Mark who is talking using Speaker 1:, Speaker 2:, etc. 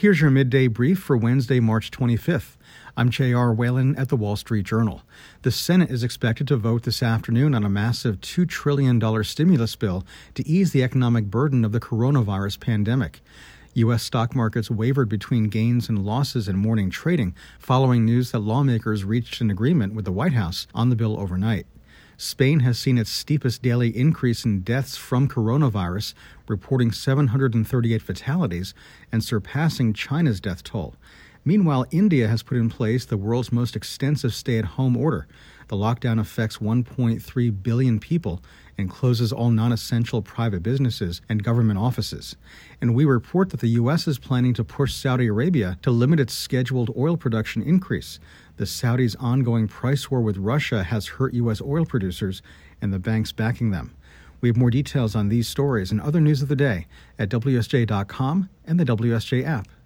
Speaker 1: Here's your midday brief for Wednesday, March 25th. I'm J.R. Whalen at the Wall Street Journal. The Senate is expected to vote this afternoon on a massive $2 trillion stimulus bill to ease the economic burden of the coronavirus pandemic. U.S. stock markets wavered between gains and losses in morning trading following news that lawmakers reached an agreement with the White House on the bill overnight. Spain has seen its steepest daily increase in deaths from coronavirus, reporting 738 fatalities and surpassing China's death toll. Meanwhile, India has put in place the world's most extensive stay-at-home order. The lockdown affects 1.3 billion people and closes all non-essential private businesses and government offices. And we report that the U.S. is planning to push Saudi Arabia to limit its scheduled oil production increase. The Saudis' ongoing price war with Russia has hurt U.S. oil producers and the banks backing them. We have more details on these stories and other news of the day at WSJ.com and the WSJ app.